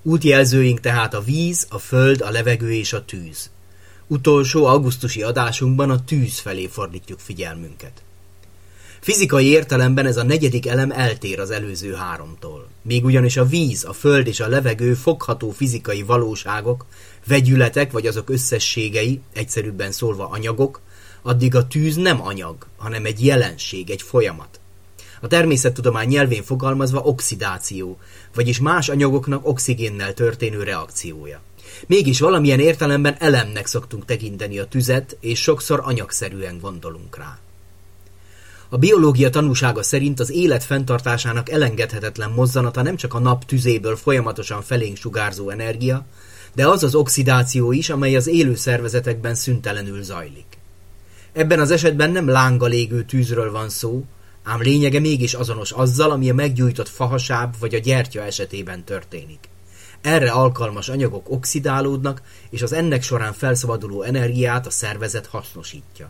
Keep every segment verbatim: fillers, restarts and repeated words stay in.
Útjelzőink tehát a víz, a föld, a levegő és a tűz. Utolsó augusztusi adásunkban a tűz felé fordítjuk figyelmünket. Fizikai értelemben ez a negyedik elem eltér az előző háromtól. Még ugyanis a víz, a föld és a levegő fogható fizikai valóságok, vegyületek vagy azok összességei, egyszerűbben szólva anyagok, addig a tűz nem anyag, hanem egy jelenség, egy folyamat. A természettudomány nyelvén fogalmazva oxidáció, vagyis más anyagoknak oxigénnel történő reakciója. Mégis valamilyen értelemben elemnek szoktunk tekinteni a tüzet, és sokszor anyagszerűen gondolunk rá. A biológia tanúsága szerint az élet fenntartásának elengedhetetlen mozzanata nem csak a nap tüzéből folyamatosan felénk sugárzó energia, de az az oxidáció is, amely az élő szervezetekben szüntelenül zajlik. Ebben az esetben nem lánggal égő tűzről van szó, ám lényege mégis azonos azzal, ami a meggyújtott fahasáb vagy a gyertya esetében történik. Erre alkalmas anyagok oxidálódnak, és az ennek során felszabaduló energiát a szervezet hasznosítja.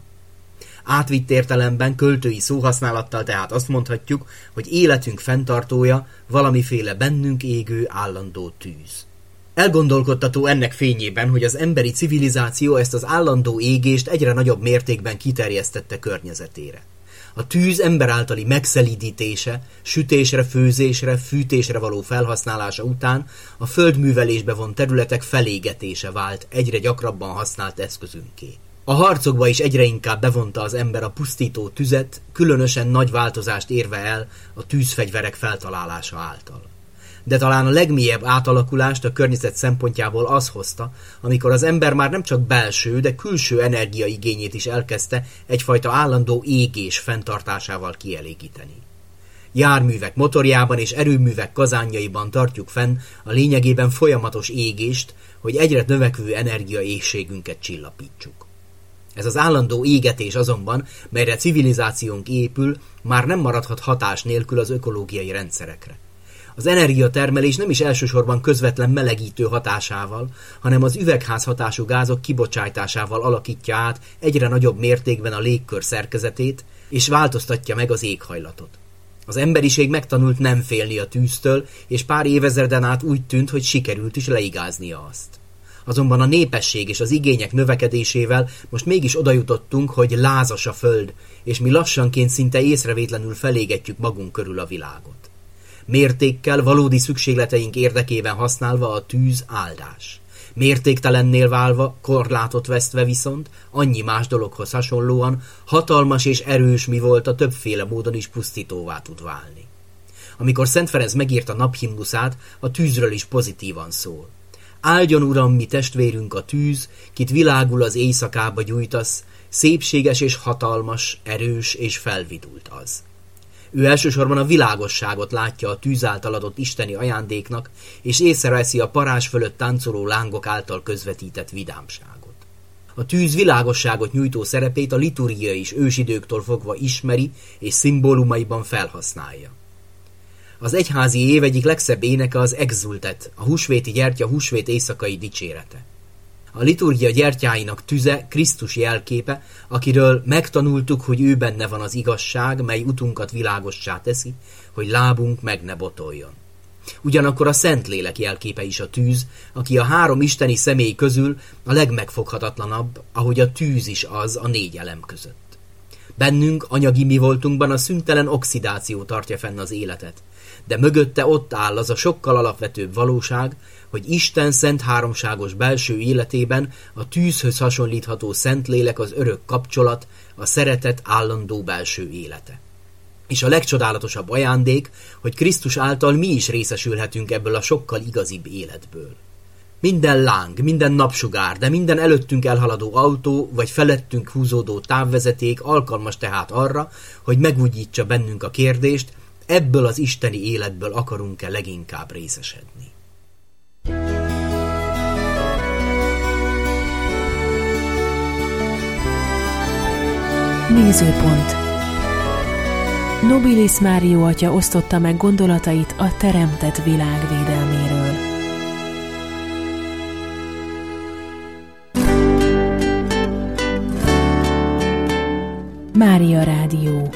Átvitt értelemben, költői szóhasználattal tehát azt mondhatjuk, hogy életünk fenntartója valamiféle bennünk égő állandó tűz. Elgondolkodtató ennek fényében, hogy az emberi civilizáció ezt az állandó égést egyre nagyobb mértékben kiterjesztette környezetére. A tűz ember általi megszelídítése, sütésre, főzésre, fűtésre való felhasználása után a földművelésbe vont területek felégetése vált egyre gyakrabban használt eszközünké. A harcokba is egyre inkább bevonta az ember a pusztító tüzet, különösen nagy változást érve el a tűzfegyverek feltalálása által. De talán a legmélyebb átalakulást a környezet szempontjából az hozta, amikor az ember már nem csak belső, de külső energiaigényét is elkezdte egyfajta állandó égés fenntartásával kielégíteni. Járművek motorjában és erőművek kazánjaiban tartjuk fenn a lényegében folyamatos égést, hogy egyre növekvő energiaéhségünket csillapítsuk. Ez az állandó égetés azonban, melyre civilizációnk épül, már nem maradhat hatás nélkül az ökológiai rendszerekre. Az energiatermelés nem is elsősorban közvetlen melegítő hatásával, hanem az üvegházhatású gázok kibocsátásával alakítja át egyre nagyobb mértékben a légkör szerkezetét, és változtatja meg az éghajlatot. Az emberiség megtanult nem félni a tűztől, és pár évezreden át úgy tűnt, hogy sikerült is leigáznia azt. Azonban a népesség és az igények növekedésével most mégis odajutottunk, hogy lázas a föld, és mi lassanként szinte észrevétlenül felégetjük magunk körül a világot. Mértékkel, valódi szükségleteink érdekében használva a tűz áldás. Mértéktelennél válva, korlátot vesztve viszont, annyi más dologhoz hasonlóan, hatalmas és erős mi volt a többféle módon is pusztítóvá tud válni. Amikor Szent Ferenc megírta naphimnuszát, a tűzről is pozitívan szól. Áldjon, Uram, mi testvérünk a tűz, kit világul az éjszakába gyújtasz, szépséges és hatalmas, erős és felvidult az. Ő elsősorban a világosságot látja a tűz által adott isteni ajándéknak, és észreveszi a parázs fölött táncoló lángok által közvetített vidámságot. A tűz világosságot nyújtó szerepét a liturgia is ősidőktől fogva ismeri és szimbólumaiban felhasználja. Az egyházi év egyik legszebb éneke az Exultet, a húsvéti gyertya húsvét éjszakai dicsérete. A liturgia gyertyáinak tüze Krisztus jelképe, akiről megtanultuk, hogy ő benne van az igazság, mely utunkat világossá teszi, hogy lábunk meg ne botoljon. Ugyanakkor a Szentlélek jelképe is a tűz, aki a három isteni személy közül a legmegfoghatatlanabb, ahogy a tűz is az a négy elem között. Bennünk, anyagi mi voltunkban a szüntelen oxidáció tartja fenn az életet, de mögötte ott áll az a sokkal alapvetőbb valóság, hogy Isten szent háromságos belső életében a tűzhöz hasonlítható Szentlélek az örök kapcsolat, a szeretet állandó belső élete. És a legcsodálatosabb ajándék, hogy Krisztus által mi is részesülhetünk ebből a sokkal igazibb életből. Minden láng, minden napsugár, de minden előttünk elhaladó autó vagy felettünk húzódó távvezeték alkalmas tehát arra, hogy megújítsa bennünk a kérdést, ebből az isteni életből akarunk-e leginkább részesedni. Nézőpont. Nobilis Mário atya osztotta meg gondolatait a teremtett világ védelméről. Mária Rádió.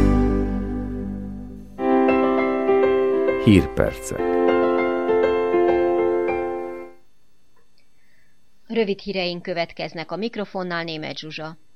Hírpercek. Rövid híreink következnek, a mikrofonnál Németh Zsuzsa.